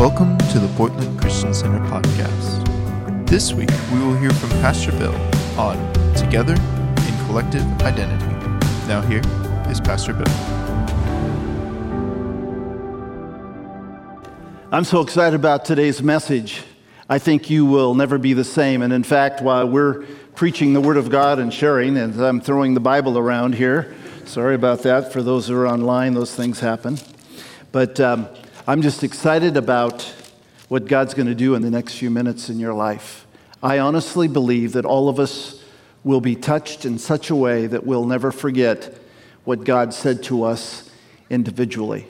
Welcome to the Portland Christian Center podcast. This week, we will hear from Pastor Bill on Together in Collective Identity. Now here is Pastor Bill. I'm so excited about today's message. I think you will never be the same. And in fact, while we're preaching the Word of God and sharing, and I'm throwing the Bible around here, sorry about that. For those who are online, those things happen. But I'm just excited about what God's going to do in the next few minutes in your life. I honestly believe that all of us will be touched in such a way that we'll never forget what God said to us individually.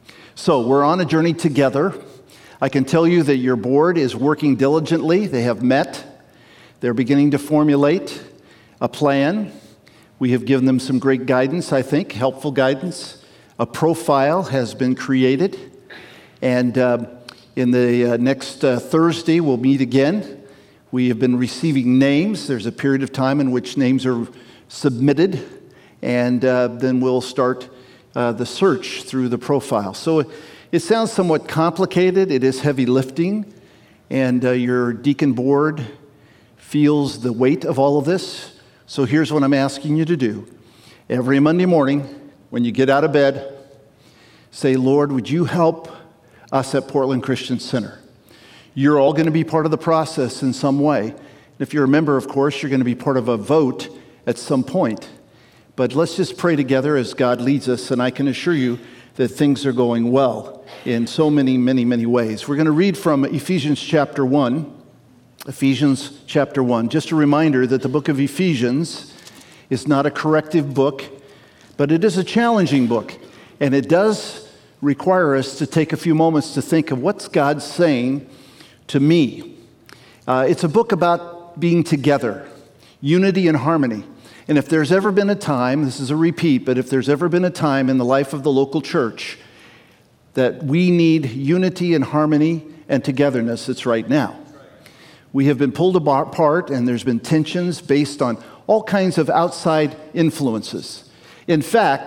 So we're on a journey together. I can tell you that your board is working diligently. They have met. They're beginning to formulate a plan. We have given them some great guidance, I think, helpful guidance. A profile has been created. And in the next Thursday, we'll meet again. We have been receiving names. There's a period of time in which names are submitted. And then we'll start the search through the profile. So it sounds somewhat complicated. It is heavy lifting. And your deacon board feels the weight of all of this. So here's what I'm asking you to do. Every Monday morning, when you get out of bed, say, Lord, would you help us at Portland Christian Center? You're all going to be part of the process in some way. If you're a member, of course, you're going to be part of a vote at some point. But let's just pray together as God leads us, and I can assure you that things are going well in so many, many, many ways. We're going to read from Ephesians chapter 1. Ephesians chapter 1. Just a reminder that the book of Ephesians is not a corrective book, but it is a challenging book. And it does require us to take a few moments to think of what's God saying to me. It's a book about being together, unity and harmony. And if there's ever been a time, this is a repeat, but if there's ever been a time in the life of the local church that we need unity and harmony and togetherness, it's right now. We have been pulled apart, and there's been tensions based on all kinds of outside influences. In fact,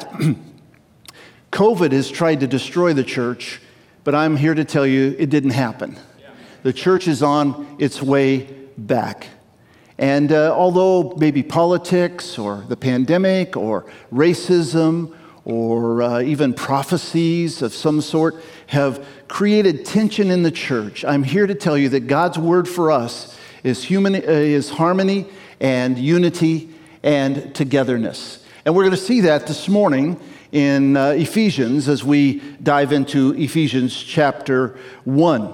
COVID has tried to destroy the church, but I'm here to tell you it didn't happen. The church is on its way back. And although maybe politics or the pandemic or racism or even prophecies of some sort have created tension in the church, I'm here to tell you that God's word for us is harmony and unity and togetherness. And we're going to see that this morning in Ephesians as we dive into Ephesians chapter 1.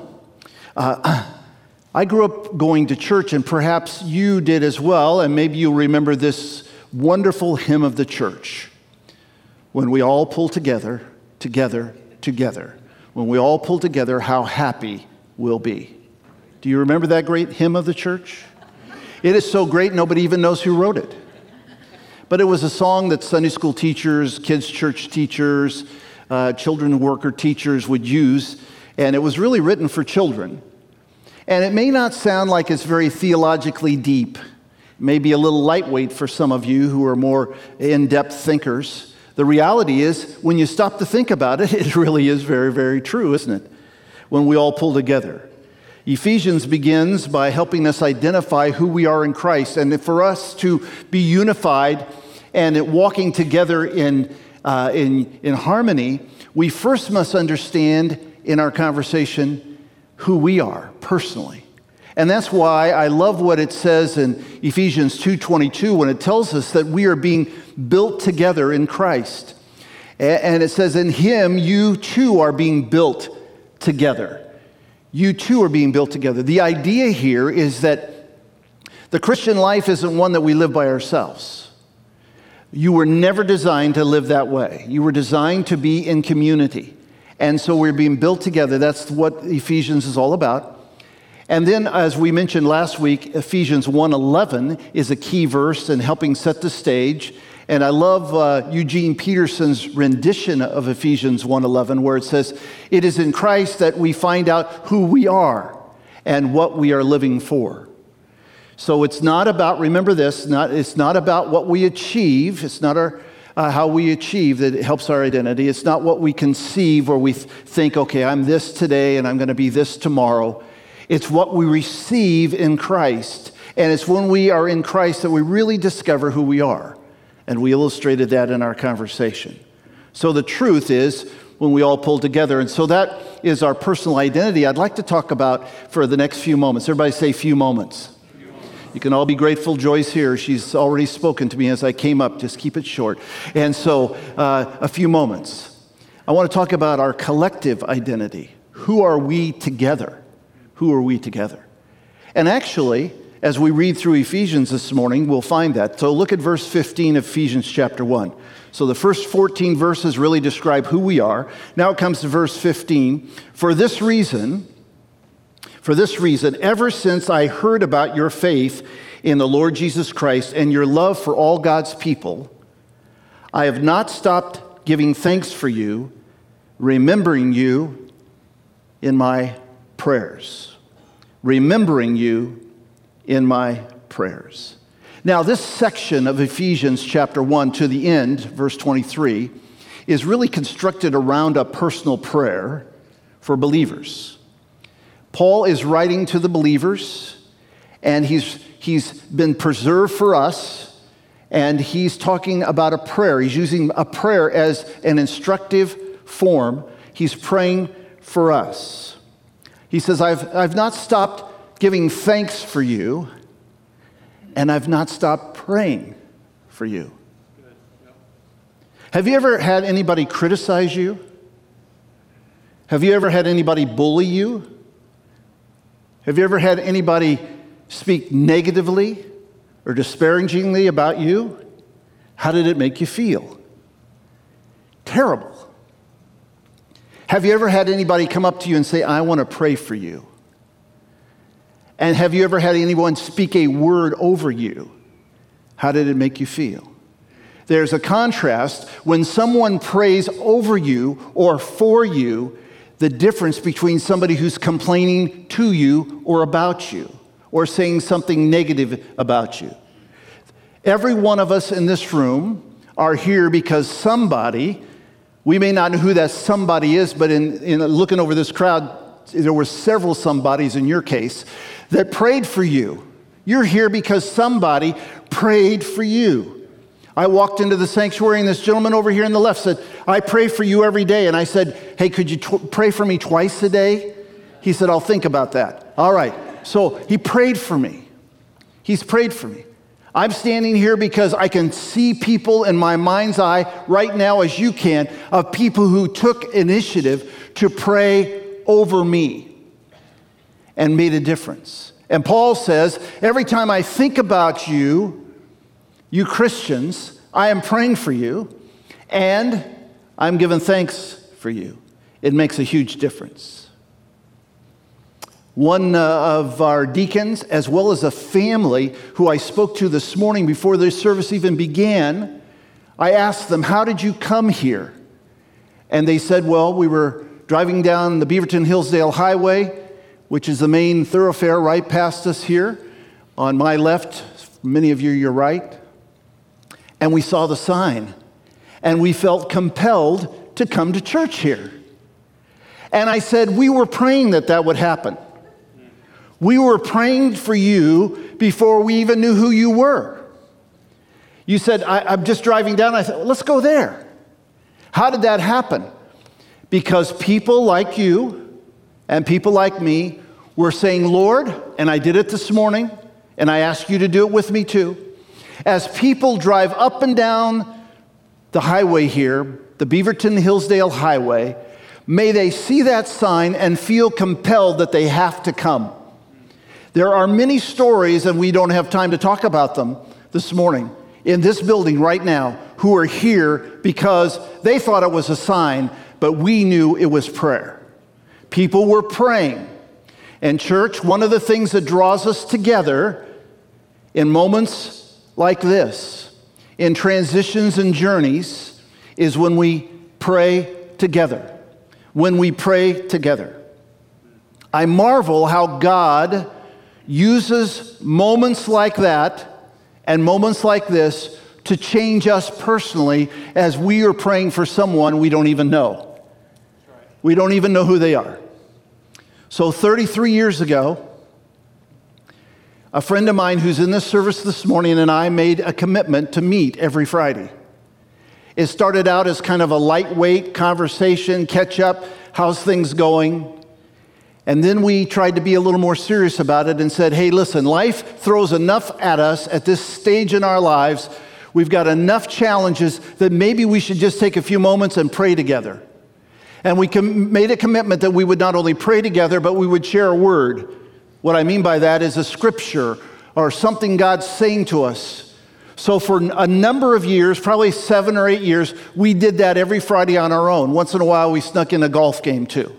I grew up going to church, and perhaps you did as well, and maybe you'll remember this wonderful hymn of the church. When we all pull together, together, together. When we all pull together, how happy we'll be. Do you remember that great hymn of the church? It is so great, nobody even knows who wrote it. But it was a song that Sunday school teachers, kids' church teachers, children worker teachers would use, and it was really written for children. And it may not sound like it's very theologically deep, maybe a little lightweight for some of you who are more in-depth thinkers. The reality is, when you stop to think about it, it really is very, very true, isn't it? When we all pull together. Ephesians begins by helping us identify who we are in Christ, and for us to be unified and walking together in harmony, we first must understand in our conversation who we are personally. And that's why I love what it says in Ephesians 2:22 when it tells us that we are being built together in Christ. And it says, in Him, you too are being built together. You too are being built together. The idea here is that the Christian life isn't one that we live by ourselves. You were never designed to live that way. You were designed to be in community. And so we're being built together. That's what Ephesians is all about. And then, as we mentioned last week, Ephesians 1:11 is a key verse in helping set the stage. And I love Eugene Peterson's rendition of Ephesians 1:11, where it says, it is in Christ that we find out who we are and what we are living for. So it's not about, remember this, it's not about what we achieve. It's not how we achieve that it helps our identity. It's not what we conceive or we think, okay, I'm this today and I'm going to be this tomorrow. It's what we receive in Christ. And it's when we are in Christ that we really discover who we are. And we illustrated that in our conversation. So the truth is when we all pull together. And so that is our personal identity. I'd like to talk about for the next few moments. Everybody say few moments. You can all be grateful Joy's here. She's already spoken to me as I came up. Just keep it short. And so a few moments. I want to talk about our collective identity. Who are we together? Who are we together? And actually, as we read through Ephesians this morning, we'll find that. So look at verse 15 of Ephesians chapter 1. So the first 14 verses really describe who we are. Now it comes to verse 15. For this reason, ever since I heard about your faith in the Lord Jesus Christ and your love for all God's people, I have not stopped giving thanks for you, remembering you in my prayers. Remembering you in my prayers. Now, this section of Ephesians chapter 1 to the end, verse 23, is really constructed around a personal prayer for believers. Paul is writing to the believers, and he's been preserved for us, and he's talking about a prayer. He's using a prayer as an instructive form. He's praying for us. He says, I've not stopped giving thanks for you, and I've not stopped praying for you. Have you ever had anybody criticize you? Have you ever had anybody bully you? Have you ever had anybody speak negatively or disparagingly about you? How did it make you feel? Terrible. Have you ever had anybody come up to you and say, I want to pray for you? And have you ever had anyone speak a word over you? How did it make you feel? There's a contrast when someone prays over you or for you, the difference between somebody who's complaining to you or about you or saying something negative about you. Every one of us in this room are here because somebody, we may not know who that somebody is, but in looking over this crowd, there were several somebodies in your case that prayed for you. You're here because somebody prayed for you. I walked into the sanctuary and this gentleman over here on the left said, I pray for you every day. And I said, hey, could you pray for me twice a day? He said, I'll think about that. All right. So he prayed for me. He's prayed for me. I'm standing here because I can see people in my mind's eye right now, as you can, of people who took initiative to pray over me and made a difference. And Paul says, every time I think about you, you Christians, I am praying for you, and I'm giving thanks for you. It makes a huge difference. One of our deacons, as well as a family who I spoke to this morning before this service even began, I asked them, how did you come here? And they said, well, we were driving down the Beaverton-Hillsdale Highway, which is the main thoroughfare right past us here. On my left, many of you, your right. And we saw the sign. And we felt compelled to come to church here. And I said, we were praying that would happen. We were praying for you before we even knew who you were. You said, I'm just driving down. I said, well, let's go there. How did that happen? Because people like you and people like me were saying, Lord, and I did it this morning, and I ask you to do it with me too. As people drive up and down the highway here, the Beaverton-Hillsdale Highway, may they see that sign and feel compelled that they have to come. There are many stories, and we don't have time to talk about them this morning, in this building right now, who are here because they thought it was a sign, but we knew it was prayer. People were praying. And church, one of the things that draws us together in moments like this, in transitions and journeys, is when we pray together. When we pray together. I marvel how God uses moments like that and moments like this to change us personally as we are praying for someone we don't even know. We don't even know who they are. So 33 years ago, a friend of mine who's in this service this morning and I made a commitment to meet every Friday. It started out as kind of a lightweight conversation, catch up, how's things going? And then we tried to be a little more serious about it and said, hey, listen, life throws enough at us at this stage in our lives. We've got enough challenges that maybe we should just take a few moments and pray together. And we made a commitment that we would not only pray together, but we would share a word. What I mean by that is a scripture or something God's saying to us. So for a number of years, probably 7 or 8 years, we did that every Friday on our own. Once in a while, we snuck in a golf game too.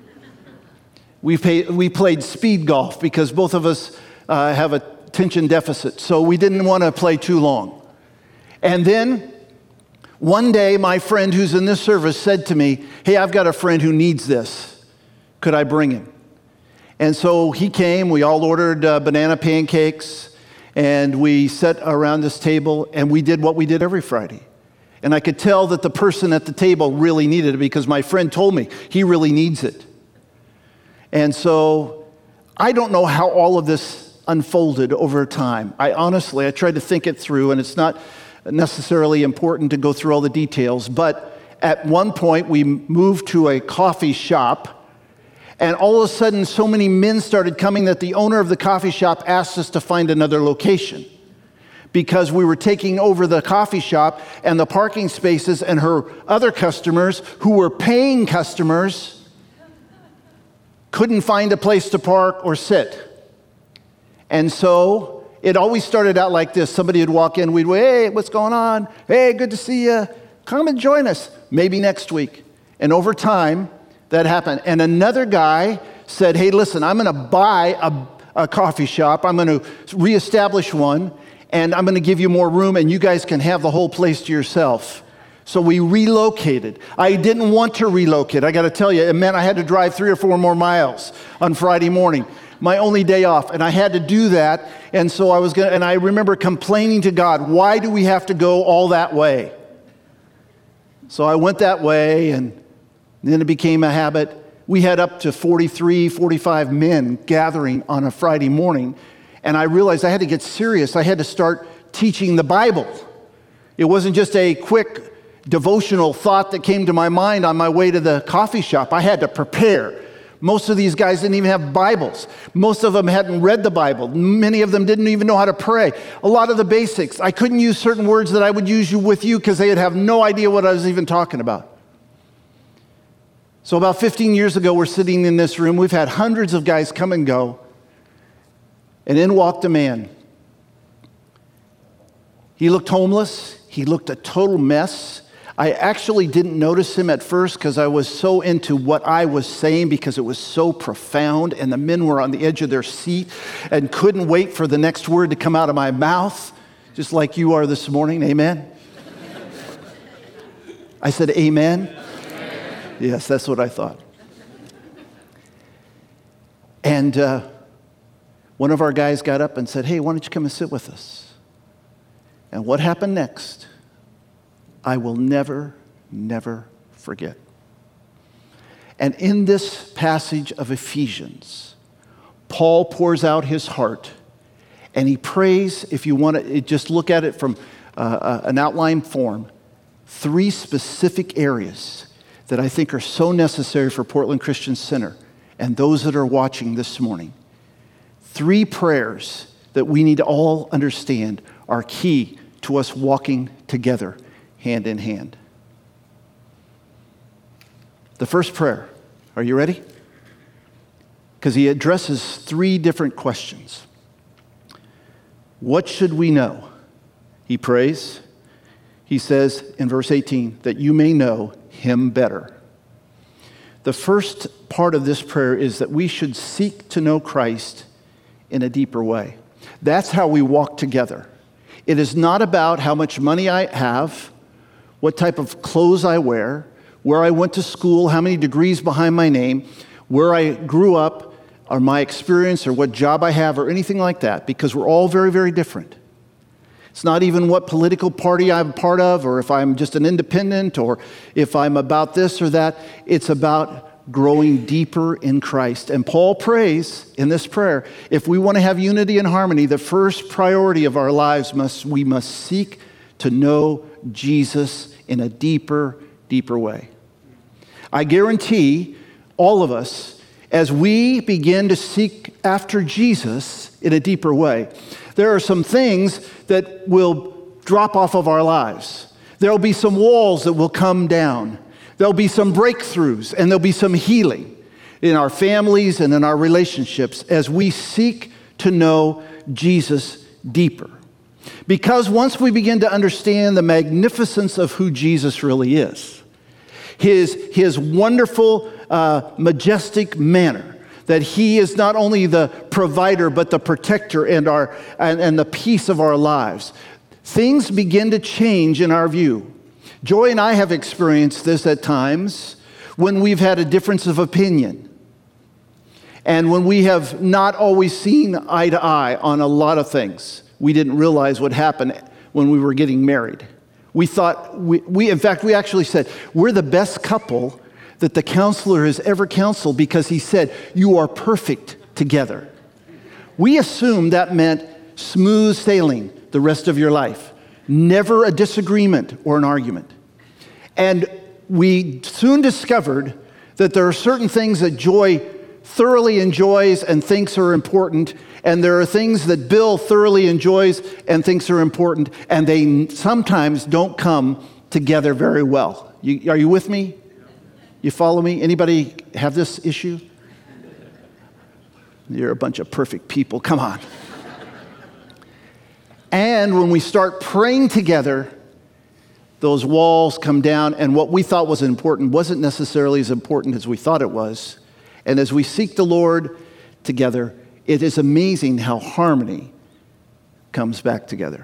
We played speed golf because both of us have attention deficit, so we didn't want to play too long. And then one day, my friend who's in this service said to me, hey, I've got a friend who needs this. Could I bring him? And so he came. We all ordered banana pancakes, and we sat around this table, and we did what we did every Friday. And I could tell that the person at the table really needed it because my friend told me he really needs it. And so I don't know how all of this unfolded over time. I tried to think it through, and it's not necessarily important to go through all the details, but at one point we moved to a coffee shop, and all of a sudden so many men started coming that the owner of the coffee shop asked us to find another location because we were taking over the coffee shop and the parking spaces, and her other customers who were paying customers couldn't find a place to park or sit. And so it always started out like this. Somebody would walk in, we'd go, hey, what's going on? Hey, good to see you. Come and join us. Maybe next week. And over time, that happened. And another guy said, hey, listen, I'm going to buy a coffee shop. I'm going to reestablish one, and I'm going to give you more room, and you guys can have the whole place to yourself. So we relocated. I didn't want to relocate. I got to tell you, it meant I had to drive 3 or 4 more miles on Friday morning, my only day off, and I had to do that. And so I remember complaining to God, why do we have to go all that way? So I went that way, and then it became a habit. We had up to 43, 45 men gathering on a Friday morning, and I realized I had to get serious. I had to start teaching the Bible. It wasn't just a quick devotional thought that came to my mind on my way to the coffee shop. I had to prepare. Most of these guys didn't even have Bibles. Most of them hadn't read the Bible. Many of them didn't even know how to pray. A lot of the basics. I couldn't use certain words that I would use with you because they would have no idea what I was even talking about. So about 15 years ago, we're sitting in this room. We've had hundreds of guys come and go. And in walked a man. He looked homeless. He looked a total mess. I actually didn't notice him at first because I was so into what I was saying because it was so profound, and the men were on the edge of their seat and couldn't wait for the next word to come out of my mouth, just like you are this morning. Amen? I said amen? Amen. Yes, that's what I thought. And one of our guys got up and said, hey, why don't you come and sit with us? And what happened next, I will never, never forget. And in this passage of Ephesians, Paul pours out his heart, and he prays, if you want to just look at it from an outline form, 3 specific areas that I think are so necessary for Portland Christian Center and those that are watching this morning. 3 prayers that we need to all understand are key to us walking together hand in hand. The first prayer, are you ready? Because he addresses 3 different questions. What should we know? He prays. He says in verse 18, that you may know him better. The first part of this prayer is that we should seek to know Christ in a deeper way. That's how we walk together. It is not about how much money I have, what type of clothes I wear, where I went to school, how many degrees behind my name, where I grew up, or my experience, or what job I have, or anything like that, because we're all very, very different. It's not even what political party I'm part of, or if I'm just an independent, or if I'm about this or that. It's about growing deeper in Christ. And Paul prays in this prayer, if we want to have unity and harmony, the first priority of our lives we must seek to know Jesus in a deeper way. I guarantee all of us, as we begin to seek after Jesus in a deeper way, there are some things that will drop off of our lives. There'll be some walls that will come down. There'll be some breakthroughs, and there'll be some healing in our families and in our relationships as we seek to know Jesus deeper. Because once we begin to understand the magnificence of who Jesus really is, his wonderful, majestic manner, that he is not only the provider but the protector and the peace of our lives, things begin to change in our view. Joy and I have experienced this at times when we've had a difference of opinion and when we have not always seen eye to eye on a lot of things. We didn't realize what happened when we were getting married. We thought, in fact, we actually said, we're the best couple that the counselor has ever counseled because he said, you are perfect together. We assumed that meant smooth sailing the rest of your life. Never a disagreement or an argument. And we soon discovered that there are certain things that Joy thoroughly enjoys and thinks are important, and there are things that Bill thoroughly enjoys and thinks are important, and they sometimes don't come together very well. Are you with me? You follow me? Anybody have this issue? You're a bunch of perfect people. Come on. And when we start praying together, those walls come down, and what we thought was important wasn't necessarily as important as we thought it was. And as we seek the Lord together, it is amazing how harmony comes back together.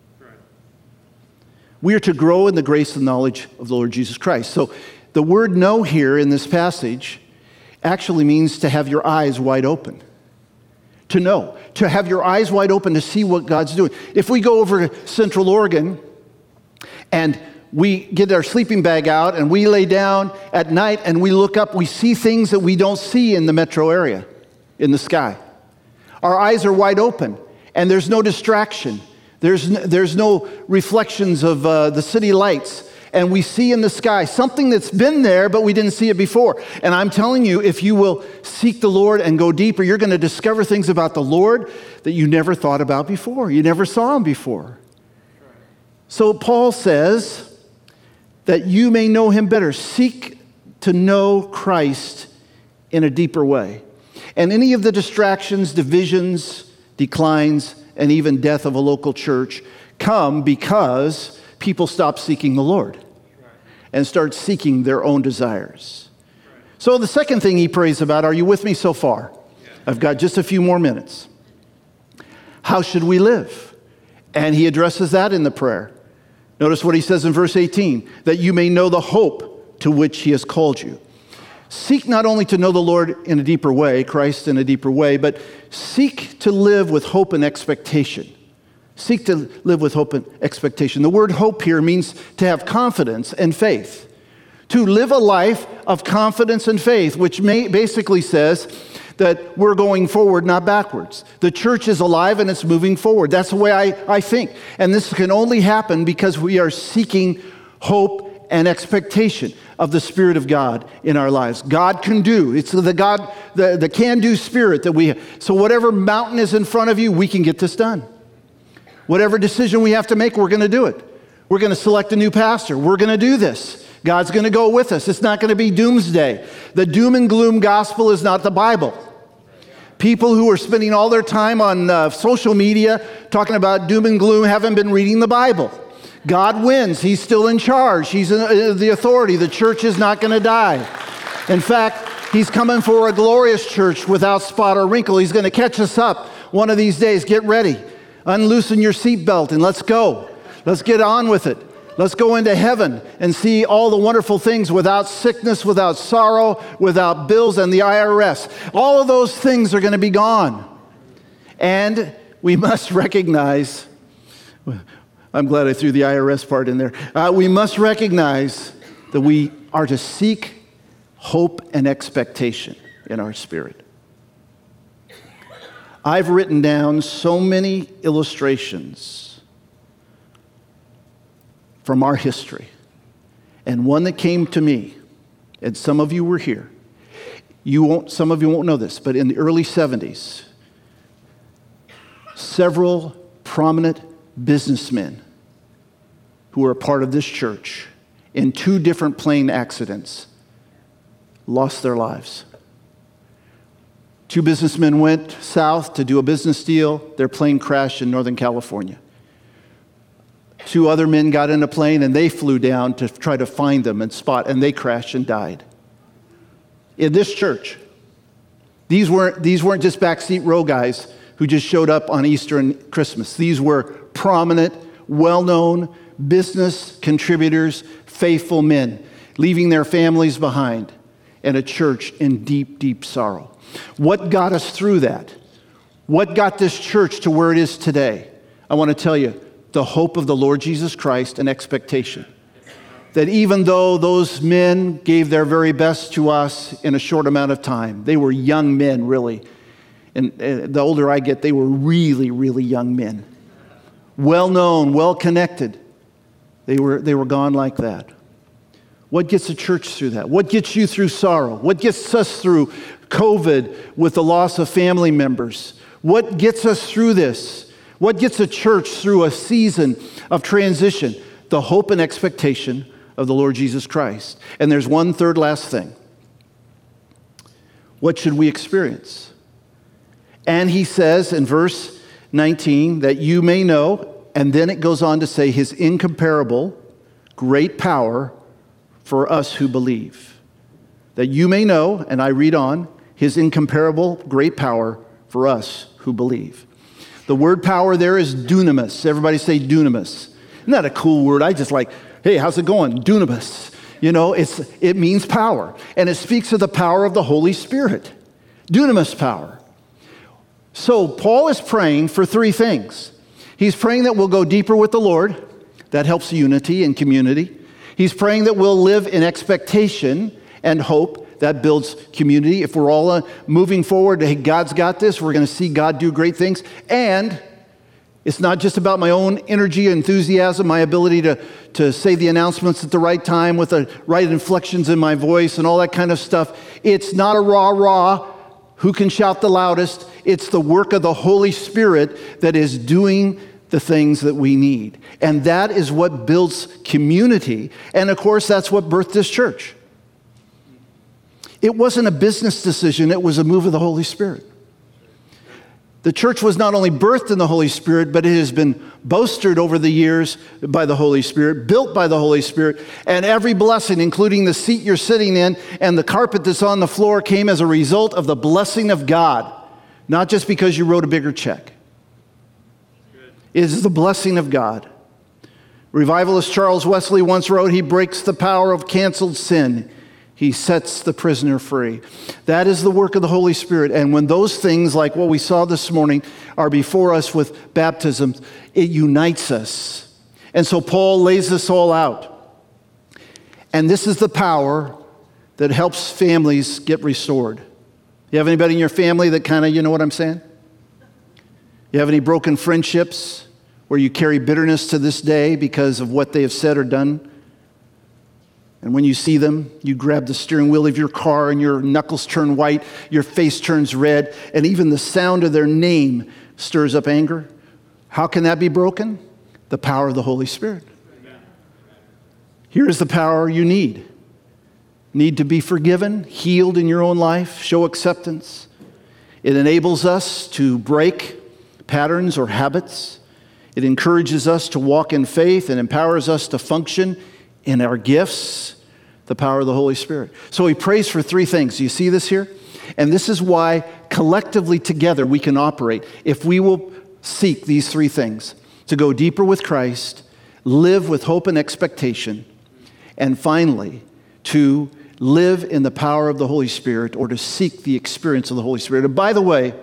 We are to grow in the grace and knowledge of the Lord Jesus Christ. So the word know here in this passage actually means to have your eyes wide open. To know, to have your eyes wide open to see what God's doing. If we go over to Central Oregon and we get our sleeping bag out and we lay down at night and we look up, we see things that we don't see in the metro area, in the sky. Our eyes are wide open and there's no distraction. There's no reflections of the city lights. And we see in the sky something that's been there, but we didn't see it before. And I'm telling you, if you will seek the Lord and go deeper, you're going to discover things about the Lord that you never thought about before. You never saw him before. So Paul says that you may know him better. Seek to know Christ in a deeper way. And any of the distractions, divisions, declines, and even death of a local church come because people stop seeking the Lord and start seeking their own desires. So the second thing he prays about, are you with me so far? I've got just a few more minutes. How should we live? And he addresses that in the prayer. Notice what he says in verse 18, that you may know the hope to which he has called you. Seek not only to know the Lord in a deeper way, Christ in a deeper way, but seek to live with hope and expectation. Seek to live with hope and expectation. The word hope here means to have confidence and faith. To live a life of confidence and faith, which basically says that we're going forward, not backwards. The church is alive and it's moving forward. That's the way I think. And this can only happen because we are seeking hope and expectation of the Spirit of God in our lives. God can do. It's the can-do spirit that we have. So whatever mountain is in front of you, we can get this done. Whatever decision we have to make, we're going to do it. We're going to select a new pastor. We're going to do this. God's going to go with us. It's not going to be doomsday. The doom and gloom gospel is not the Bible. People who are spending all their time on social media talking about doom and gloom haven't been reading the Bible. God wins. He's still in charge. He's the authority. The church is not going to die. In fact, he's coming for a glorious church without spot or wrinkle. He's going to catch us up one of these days. Get ready. Unloosen your seatbelt and let's go. Let's get on with it. Let's go into heaven and see all the wonderful things without sickness, without sorrow, without bills and the IRS. All of those things are going to be gone. And we must recognize I'm glad I threw the IRS part in there. We must recognize that we are to seek hope and expectation in our spirit. I've written down so many illustrations from our history. And one that came to me, and some of you were here. Some of you won't know this, but in the early 70s, several prominent businessmen who were a part of this church in 2 different plane accidents lost their lives. 2 businessmen went south to do a business deal. Their plane crashed in Northern California. 2 other men got in a plane and they flew down to try to find them and spot, and they crashed and died. In this church, these weren't just backseat row guys who just showed up on Easter and Christmas. These were prominent, well-known business contributors, faithful men, leaving their families behind and a church in deep, deep sorrow. What got us through that? What got this church to where it is today? I want to tell you, the hope of the Lord Jesus Christ and expectation. That even though those men gave their very best to us in a short amount of time, they were young men, really. And the older I get, they were really, really young men. Well-known, well-connected. They were gone like that. What gets a church through that? What gets you through sorrow? What gets us through COVID with the loss of family members? What gets us through this? What gets a church through a season of transition? The hope and expectation of the Lord Jesus Christ. And there's one third last thing. What should we experience? And he says in verse 19 that you may know, and then it goes on to say his incomparable great power for us who believe. That you may know, and I read on, his incomparable great power for us who believe. The word power there is dunamis. Everybody say dunamis. Isn't that a cool word? I just like, hey, how's it going? Dunamis. You know, it means power. And it speaks of the power of the Holy Spirit. Dunamis power. So Paul is praying for 3 things. He's praying that we'll go deeper with the Lord. That helps unity and community. He's praying that we'll live in expectation and hope. That builds community. If we're all moving forward, hey, God's got this. We're going to see God do great things. And it's not just about my own energy, enthusiasm, my ability to say the announcements at the right time with the right inflections in my voice and all that kind of stuff. It's not a rah-rah, who can shout the loudest. It's the work of the Holy Spirit that is doing the things that we need. And that is what builds community. And of course, that's what birthed this church. It wasn't a business decision, it was a move of the Holy Spirit. The church was not only birthed in the Holy Spirit, but it has been bolstered over the years by the Holy Spirit, built by the Holy Spirit, and every blessing, including the seat you're sitting in and the carpet that's on the floor, came as a result of the blessing of God, not just because you wrote a bigger check. It is the blessing of God. Revivalist Charles Wesley once wrote, he breaks the power of canceled sin. He sets the prisoner free. That is the work of the Holy Spirit. And when those things, like what we saw this morning, are before us with baptism, it unites us. And so Paul lays this all out. And this is the power that helps families get restored. You have anybody in your family that kind of, you know what I'm saying? You have any broken friendships where you carry bitterness to this day because of what they have said or done? And when you see them, you grab the steering wheel of your car and your knuckles turn white, your face turns red, and even the sound of their name stirs up anger. How can that be broken? The power of the Holy Spirit. Here's the power you need. Need to be forgiven, healed in your own life, show acceptance. It enables us to break patterns or habits. It encourages us to walk in faith and empowers us to function in our gifts, the power of the Holy Spirit. So he prays for 3 things. Do you see this here? And this is why collectively together we can operate. If we will seek these 3 things, to go deeper with Christ, live with hope and expectation, and finally, to live in the power of the Holy Spirit or to seek the experience of the Holy Spirit. And by the way,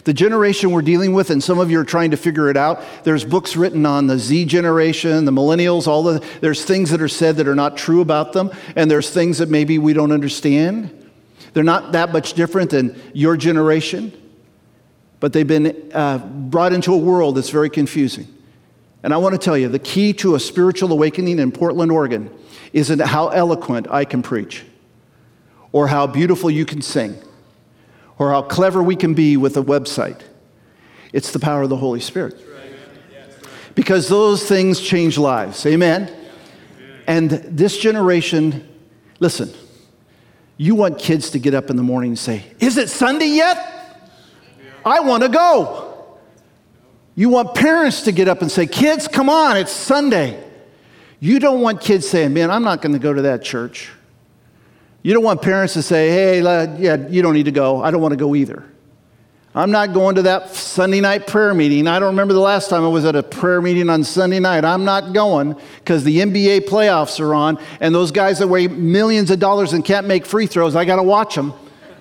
The generation we're dealing with, and some of you are trying to figure it out, there's books written on the Z generation, the millennials, there's things that are said that are not true about them, and there's things that maybe we don't understand. They're not that much different than your generation, but they've been brought into a world that's very confusing. And I want to tell you, the key to a spiritual awakening in Portland, Oregon, isn't how eloquent I can preach, or how beautiful you can sing, or how clever we can be with a website. It's the power of the Holy Spirit. Because those things change lives. Amen? And this generation, listen, you want kids to get up in the morning and say, "Is it Sunday yet? I want to go." You want parents to get up and say, "Kids, come on, it's Sunday." You don't want kids saying, "Man, I'm not going to go to that church." You don't want parents to say, "Hey, yeah, you don't need to go. I don't want to go either. I'm not going to that Sunday night prayer meeting. I don't remember the last time I was at a prayer meeting on Sunday night. I'm not going because the NBA playoffs are on, and those guys that weigh millions of dollars and can't make free throws, I got to watch them."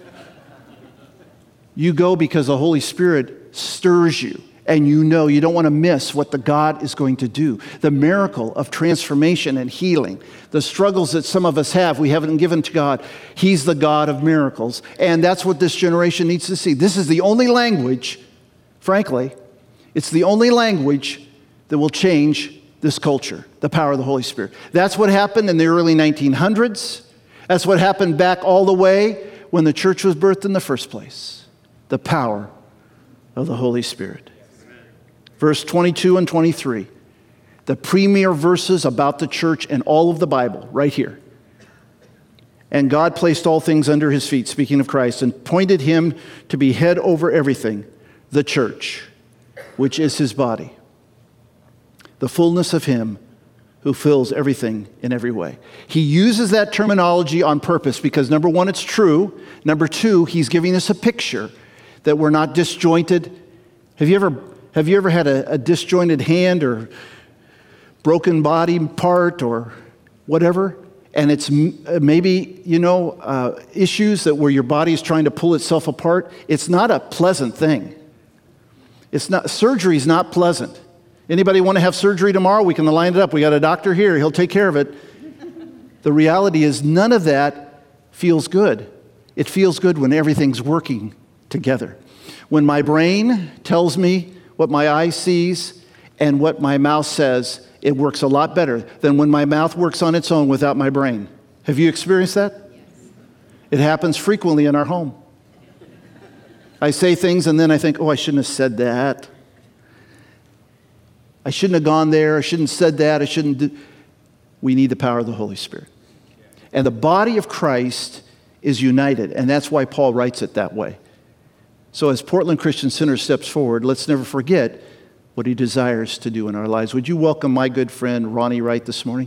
You go because the Holy Spirit stirs you. And you know you don't want to miss what the God is going to do. The miracle of transformation and healing. The struggles that some of us have, we haven't given to God. He's the God of miracles. And that's what this generation needs to see. This is the only language, frankly, it's the only language that will change this culture. The power of the Holy Spirit. That's what happened in the early 1900s. That's what happened back all the way when the church was birthed in the first place. The power of the Holy Spirit. Verse 22 and 23, the premier verses about the church in all of the Bible, right here. "And God placed all things under his feet," speaking of Christ, "and appointed him to be head over everything, the church, which is his body, the fullness of him who fills everything in every way." He uses that terminology on purpose because, number one, it's true. Number two, he's giving us a picture that we're not disjointed. Have you ever had a disjointed hand or broken body part or whatever? And it's maybe, issues that where your body is trying to pull itself apart. It's not a pleasant thing. Surgery is not pleasant. Anybody want to have surgery tomorrow? We can line it up. We got a doctor here. He'll take care of it. The reality is none of that feels good. It feels good when everything's working together. When my brain tells me what my eye sees and what my mouth says, it works a lot better than when my mouth works on its own without my brain. Have you experienced that? Yes. It happens frequently in our home. I say things and then I think, "Oh, I shouldn't have said that. I shouldn't have gone there. I shouldn't have said that. I shouldn't do." We need the power of the Holy Spirit. And the body of Christ is united, and that's why Paul writes it that way. So as Portland Christian Center steps forward, let's never forget what he desires to do in our lives. Would you welcome my good friend Ronnie Wright this morning?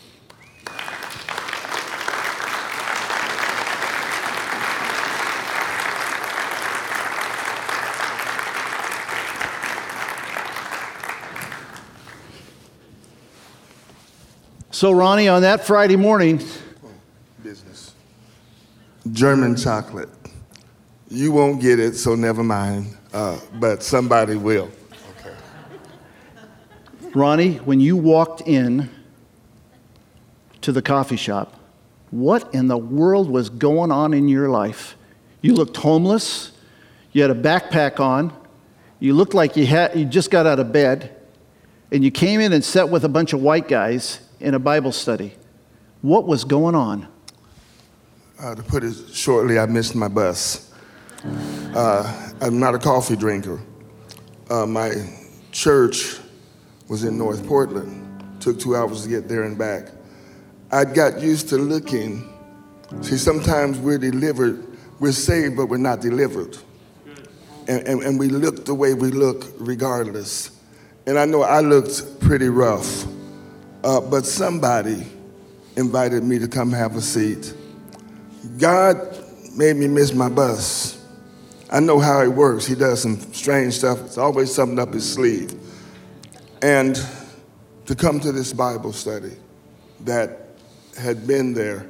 So Ronnie, on that Friday morning, business. German chocolate. You won't get it, so never mind, but somebody will. Okay. Ronnie, when you walked in to the coffee shop, what in the world was going on in your life? You looked homeless. You had a backpack on. You looked like you just got out of bed, and you came in and sat with a bunch of white guys in a Bible study. What was going on? To put it shortly, I missed my bus. I'm not a coffee drinker. My church was in North Portland. Took 2 hours to get there and back. I got used to looking. See, sometimes we're delivered, we're saved, but we're not delivered. And we look the way we look regardless. And I know I looked pretty rough, but somebody invited me to come have a seat. God made me miss my bus. I know how it works. He does some strange stuff. It's always something up his sleeve. And to come to this Bible study that had been there,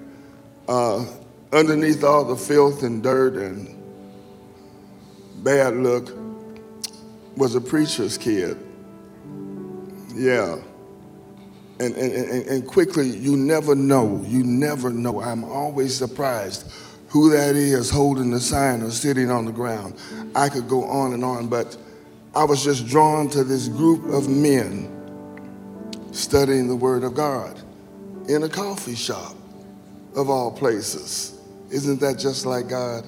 underneath all the filth and dirt and bad look, was a preacher's kid. Yeah. And quickly, you never know. I'm always surprised who that is holding the sign or sitting on the ground. I could go on and on, but I was just drawn to this group of men studying the Word of God in a coffee shop, of all places. Isn't that just like God?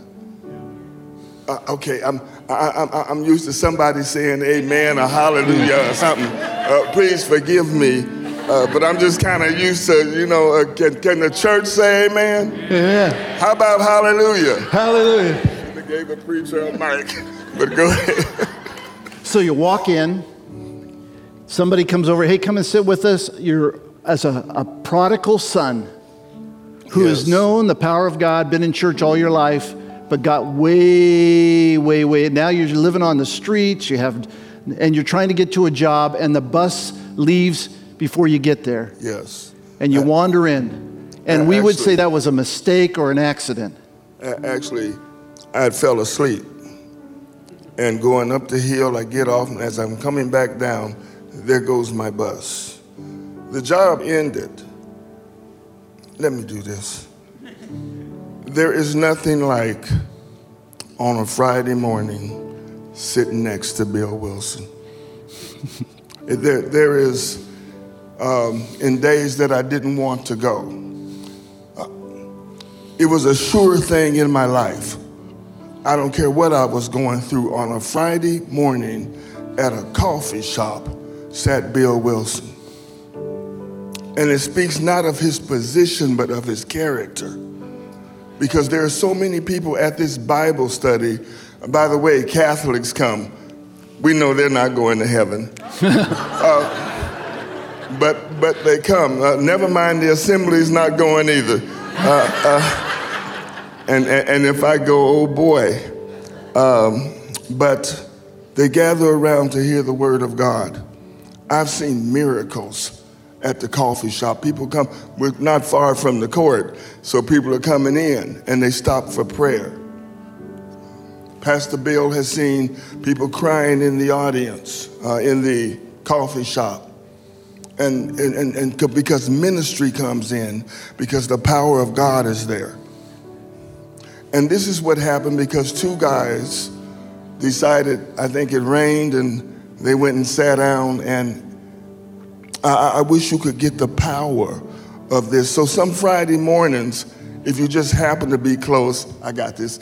Okay, I'm used to somebody saying amen or hallelujah or something. Please forgive me, but I'm just kind of used to, can the church say amen? Yeah. How about hallelujah? Hallelujah. They gave a preacher a mic, but go ahead. So you walk in, somebody comes over, hey, come and sit with us. You're as a prodigal son who has known the power of God, been in church all your life, but got way. Now you're living on the streets, and you're trying to get to a job, and the bus leaves before you get there. Yes. And you wander in. And we would say that was a mistake or an accident. Actually, I fell asleep. And going up the hill, I get off, and as I'm coming back down, there goes my bus. The job ended. Let me do this. There is nothing like on a Friday morning sitting next to Bill Wilson. There is, in days that I didn't want to go, it was a sure thing in my life. I don't care what I was going through, on a Friday morning at a coffee shop sat Bill Wilson. And it speaks not of his position, but of his character. Because there are so many people at this Bible study. By the way, Catholics come. We know they're not going to heaven. But they come. Never mind, the assembly's not going either. And if I go, oh boy. But they gather around to hear the word of God. I've seen miracles at the coffee shop. People come, we're not far from the court, so people are coming in and they stop for prayer. Pastor Bill has seen people crying in the audience, in the coffee shop. And because ministry comes in, because the power of God is there. And this is what happened because two guys decided, I think it rained, and they went and sat down, and I wish you could get the power of this. So some Friday mornings, if you just happen to be close, I got this,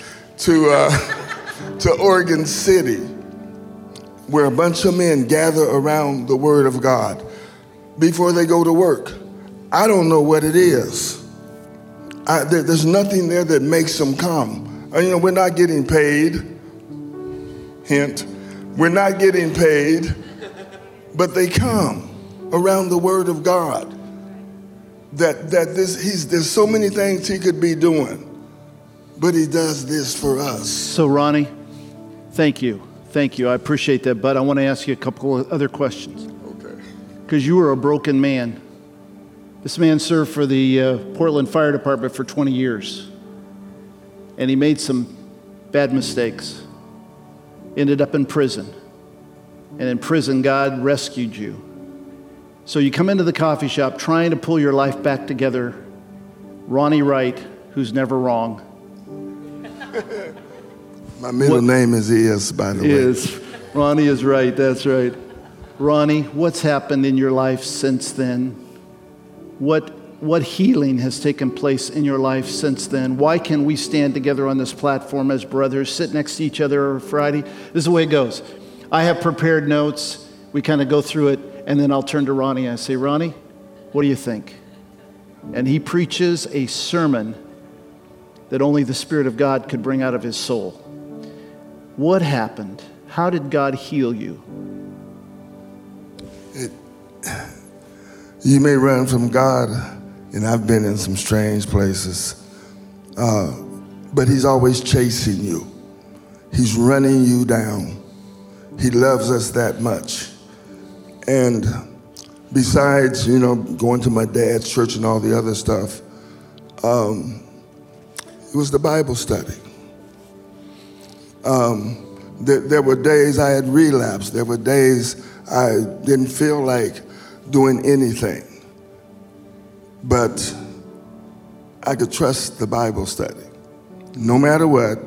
to Oregon City, where a bunch of men gather around the Word of God before they go to work. I don't know what it is. There's nothing there that makes them come. We're not getting paid. Hint, we're not getting paid, but they come around the Word of God. There's so many things he could be doing, but he does this for us. So Ronnie, thank you. I appreciate that, but I want to ask you a couple of other questions. Okay. Because you were a broken man. This man served for the Portland Fire Department for 20 years, and he made some bad mistakes. Ended up in prison, and in prison, God rescued you. So you come into the coffee shop trying to pull your life back together. Ronnie Wright, who's never wrong. My middle name is, by the way. Ronnie is right, that's right. Ronnie, what's happened in your life since then? What healing has taken place in your life since then? Why can we stand together on this platform as brothers, sit next to each other on Friday? This is the way it goes. I have prepared notes. We kind of go through it, and then I'll turn to Ronnie and I say, Ronnie, what do you think? And he preaches a sermon that only the Spirit of God could bring out of his soul. What happened? How did God heal you? You may run from God, and I've been in some strange places, but he's always chasing you. He's running you down. He loves us that much. And besides, going to my dad's church and all the other stuff, it was the Bible study. There were days I had relapsed. There were days I didn't feel like doing anything. But I could trust the Bible study. No matter what,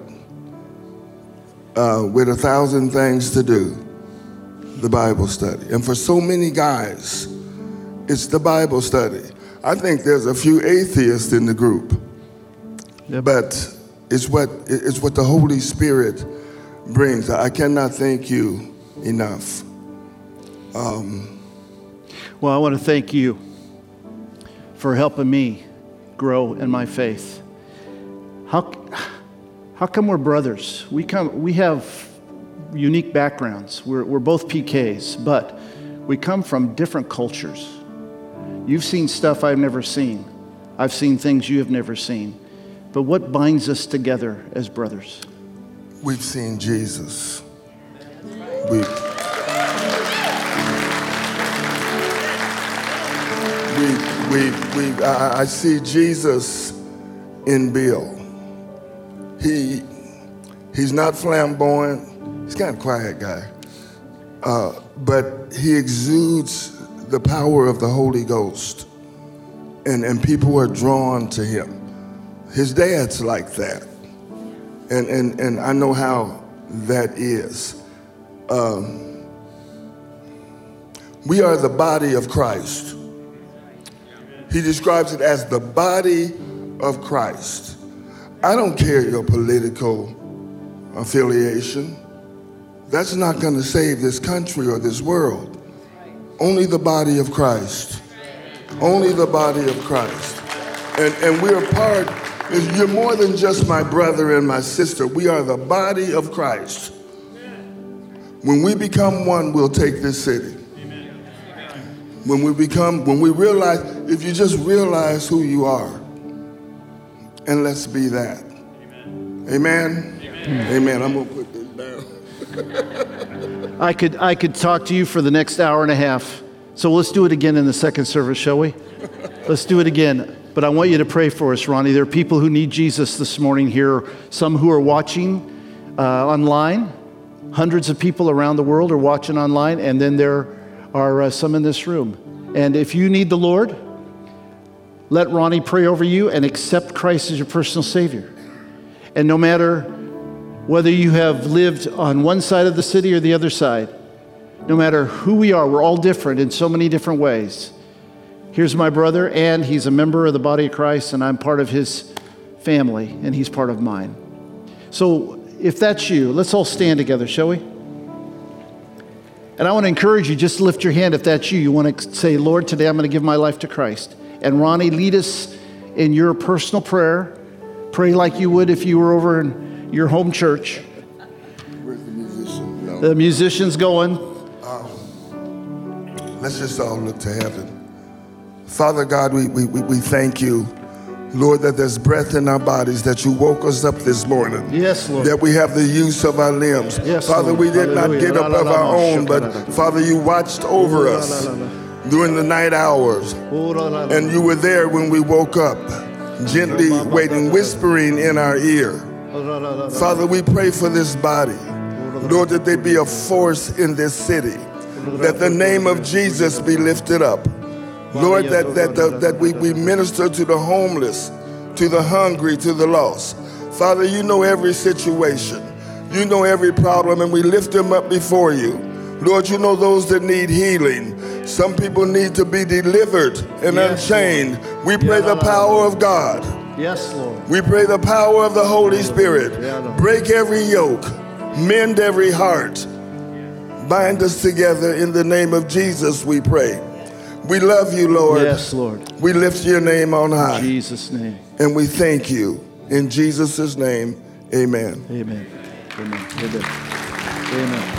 with 1,000 things to do, the Bible study. And for so many guys, it's the Bible study. I think there's a few atheists in the group. Yep. But it's what the Holy Spirit brings. I cannot thank you enough. Well, I want to thank you for helping me grow in my faith. How come we're brothers? We have unique backgrounds. We're both PKs, but we come from different cultures. You've seen stuff I've never seen. I've seen things you have never seen. But what binds us together as brothers? We've seen Jesus. I see Jesus in Bill. He's not flamboyant. He's kind of a quiet guy. But he exudes the power of the Holy Ghost. And people are drawn to him. His dad's like that. And I know how that is. We are the body of Christ. He describes it as the body of Christ. I don't care your political affiliation. That's not going to save this country or this world. Only the body of Christ. Only the body of Christ. And we're part, you're more than just my brother and my sister. We are the body of Christ. When we become one, we'll take this city. When we realize, if you just realize who you are, and let's be that. Amen? Amen. I'm going to put this down. I could talk to you for the next hour and a half. So let's do it again in the second service, shall we? Let's do it again. But I want you to pray for us, Ronnie. There are people who need Jesus this morning here, some who are watching online. Hundreds of people around the world are watching online, and then there are some in this room. And if you need the Lord, let Ronnie pray over you and accept Christ as your personal Savior. And no matter whether you have lived on one side of the city or the other side, no matter who we are, we're all different in so many different ways. Here's my brother, and he's a member of the body of Christ, and I'm part of his family, and he's part of mine. So if that's you, let's all stand together, shall we? And I want to encourage you, just lift your hand if that's you. You want to say, Lord, today I'm going to give my life to Christ. And Ronnie, lead us in your personal prayer. Pray like you would if you were over in your home church. Where's the musician? No. The musician's going. Let's just all look to heaven. Father God, we thank you, Lord, that there's breath in our bodies, that you woke us up this morning. Yes, Lord. That we have the use of our limbs. Yes, Father, Lord. we did Hallelujah. not get up of our own, but Father, you watched over us during the night hours. And you were there when we woke up, gently waiting, whispering in our ear. Father, we pray for this body. Lord, that they be a force in this city. That the name of Jesus be lifted up. Lord, that we minister to the homeless, to the hungry, to the lost. Father, you know every situation. You know every problem, and we lift them up before you. Lord, you know those that need healing. Some people need to be delivered and unchained. We pray the power of God. Yes, Lord. We pray the power of the Holy Spirit. Break every yoke. Mend every heart. Bind us together in the name of Jesus, we pray. We love you, Lord. Yes, Lord. We lift your name on high. In Jesus' name. And we thank you. In Jesus' name, amen. Amen. Amen. Amen. Amen.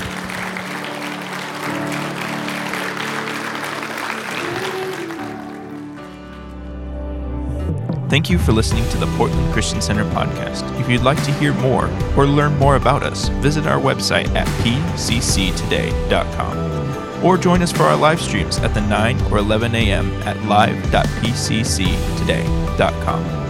Thank you for listening to the Portland Christian Center podcast. If you'd like to hear more or learn more about us, visit our website at pcctoday.com or join us for our live streams at the 9 or 11 a.m. at live.pcctoday.com.